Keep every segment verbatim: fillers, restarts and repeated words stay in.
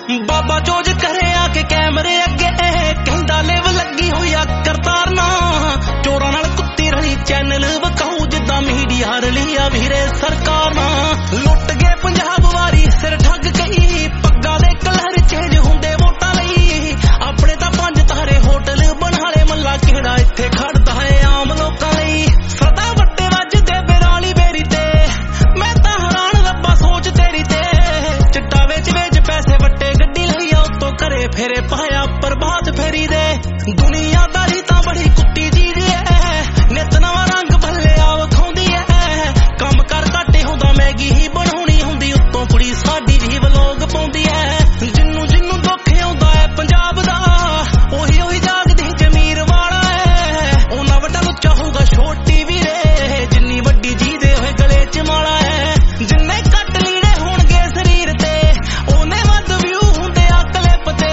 बाबा chose करे आके कैमरे अगे कहंदा लेव लगी हुई आ करतार ना चोरां नाल कुत्ती रली चैनल वकाऊ जिद्दां मीडिया रली आ वीरे सरकार ना लुट गए पंजाब वारी सिर ठग गई पग्गा दे कलर चेंज हुंदे वोटां लई अपने तां पंज तारे होटल बना ले मल्ला किहड़ा इत्थे खड़दा है आम लोकां लई सदा वट्टे वजदे बिराली बेरी ते मैं तां हैरान रब्बा सोच तेरी ते चिट्टा वेच वेच पैसे वट्टे गड्डी लई आ उत्तों घरे फेरे पाया प्रभात फेरी दे दुनियादारी तां बड़ी कुत्ती चीज है नित नवां रंग भल्ले आ वखाउंदी है कम कर घाटे हुंदा मैगी ही बनाउणी हुंदी उत्तों कुड़ी साडी भी व्लॉग पाउंदी है जिन्नू जिन्नू दुख आउंदा है पंजाब दा ओही ओही जागदी जमीर वाला है ओना वड्डा लुच्चा होऊगा छोटी वीरे जिन्नी वड्डी जी दे होए गले च माला है जिन्ने घट लीड़े होणगे शरीर ते ओने वध व्यू हुंदे आ क्लिप ते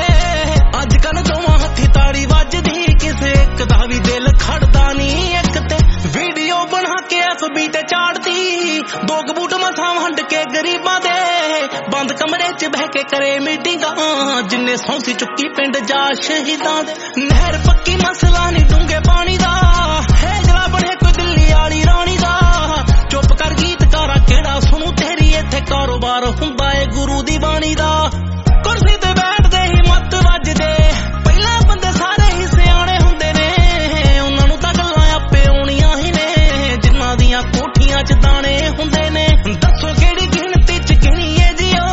अजकल दोवां हत्थी ताड़ी वजदी किसे एक दा भी दिल खड़दा नहीं एक ते वीडियो बना के एफबी ते चाड़दी दो कबूट मसां वंड के गरीबां दे बंद कमरे च बह के करे मीटिंगां जिन्ने सौंसी चुक्की पिंड जा शहीदां दे नहर पक्की मसला नहीं डूंगे पानी दा हैजला बने कोई दिल्ली वाली रानी दा चुप कर गीतकारा केड़ा सुनू तेरी इत्थे कारोबार हुंदा है गुरु दी बाणी दा कुर्सी ते बैठदे ही मत वजदे पहिला बंदे सारे ही सियाणे हुंदे ने उन्हां नूं तां गल्लां आपे आउणीਆਂ ही ने जिन्हां दियां कोठियां च दाणे हुंदे ने दसो किहड़ी गिणती च गिणीए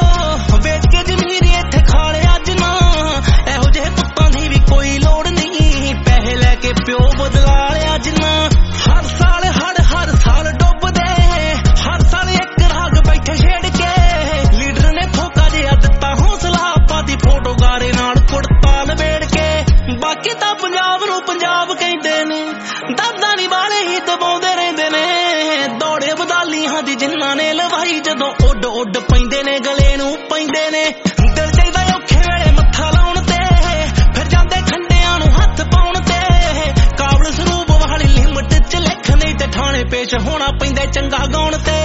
जिओ वेच के जमीरी इत्थे खाले अज ना एहो ਜਿਹੇ पुत्तां दी भी कोई लोड़ नहीं पैसे लैके प्यो बदला लिया जिन्ना हर साल हड़ हर साल डुबदे हर साल एक राग बैठे छेड़ के लीडर ने फोका जिहा दित्ता हौसला आपा दी फोटो गारे नाल कुड़ता लवेड़ के बाकी तां पंजाब नूं पंजाब कहंदे ने दादा नी वाले ही दबाउंदे रहिंदे ने दौड़े बदालीਆਂ दी जिन्हां ने लवाई जदों उड उड पैंदे ने गले नूं पैंदे ने दिल चाहीदा औखे वेले मत्था लाउण ते फिर जांदे खंडिਆਂ नूं हत्थ पाउण ते काबल सरੂਪ वाली लिमिट च लिख नहीं ते थाणे पेश होना पैंदा चंगा गाउण ते